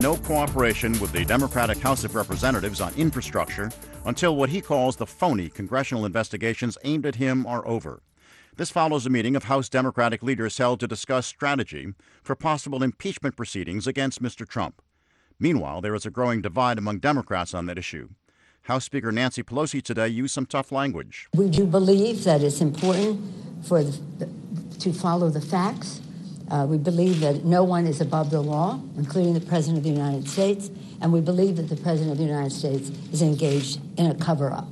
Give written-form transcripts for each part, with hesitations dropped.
No cooperation with the Democratic House of Representatives on infrastructure until what he calls the phony congressional investigations aimed at him are over. This follows a meeting of House Democratic leaders held to discuss strategy for possible impeachment proceedings against Mr. Trump. Meanwhile, there is a growing divide among Democrats on that issue. House Speaker Nancy Pelosi today used some tough language. We do believe that it's important to follow the facts. We believe that no one is above the law, including the President of the United States, and we believe that the President of the United States is engaged in a cover-up.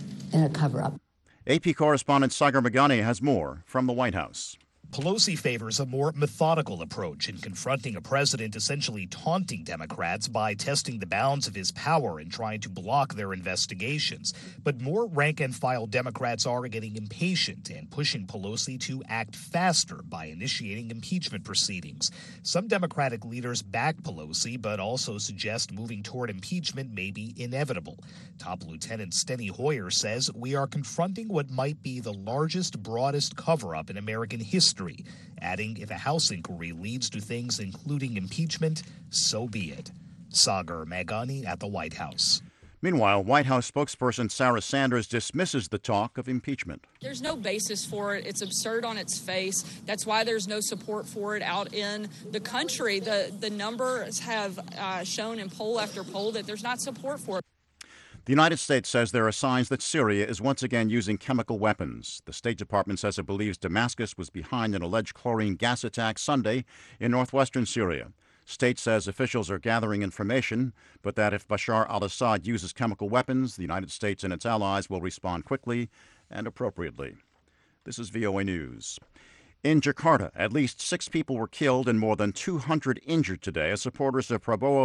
AP correspondent Sagar Meghani has more from the White House. Pelosi favors a more methodical approach in confronting a president essentially taunting Democrats by testing the bounds of his power and trying to block their investigations. But more rank-and-file Democrats are getting impatient and pushing Pelosi to act faster by initiating impeachment proceedings. Some Democratic leaders back Pelosi, but also suggest moving toward impeachment may be inevitable. Top Lieutenant Steny Hoyer says we are confronting what might be the largest, broadest cover-up in American history, adding if a House inquiry leads to things including impeachment, so be it. Sagar Meghani at the White House. Meanwhile, White House spokesperson Sarah Sanders dismisses the talk of impeachment. There's no basis for it. It's absurd on its face. That's why there's no support for it out in the country. The numbers have shown in poll after poll that there's not support for it. The United States says there are signs that Syria is once again using chemical weapons. The State Department says it believes Damascus was behind an alleged chlorine gas attack Sunday in northwestern Syria. State says officials are gathering information, but that if Bashar al-Assad uses chemical weapons, the United States and its allies will respond quickly and appropriately. This is VOA News. In Jakarta, at least 6 people were killed and more than 200 injured today as supporters of Prabowo